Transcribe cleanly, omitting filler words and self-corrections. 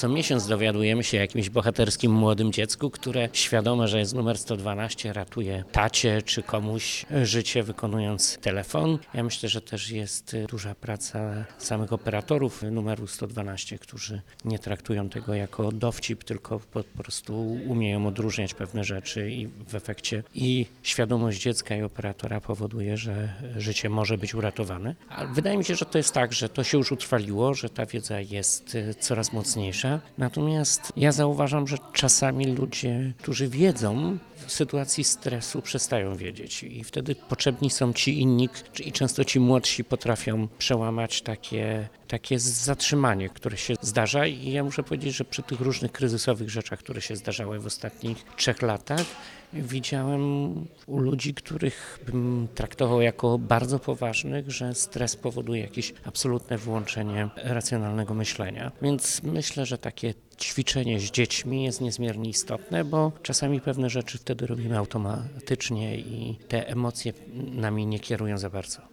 co miesiąc dowiadujemy się o jakimś bohaterskim młodym dziecku, które świadome, że jest numer 112, ratuje tacie czy komuś życie, wykonując telefon. Ja myślę, że też jest duża praca samych operatorów numeru 112, którzy nie traktują tego jako dowcip, tylko po prostu umieją odróżniać pewne rzeczy i w efekcie i świadomość dziecka i operatora powoduje, że życie może być uratowane. A wydaje mi się, że to jest tak, że to się już utrwaliło, że ta wiedza jest coraz mocniejsza. Natomiast ja zauważam, że czasami ludzie, którzy wiedzą, w sytuacji stresu przestają wiedzieć i wtedy potrzebni są ci inni i często ci młodsi potrafią przełamać takie zatrzymanie, które się zdarza i ja muszę powiedzieć, że przy tych różnych kryzysowych rzeczach, które się zdarzały w ostatnich 3 latach, widziałem u ludzi, których bym traktował jako bardzo poważnych, że stres powoduje jakieś absolutne wyłączenie racjonalnego myślenia. Więc myślę, że takie ćwiczenie z dziećmi jest niezmiernie istotne, bo czasami pewne rzeczy wtedy robimy automatycznie i te emocje nami nie kierują za bardzo.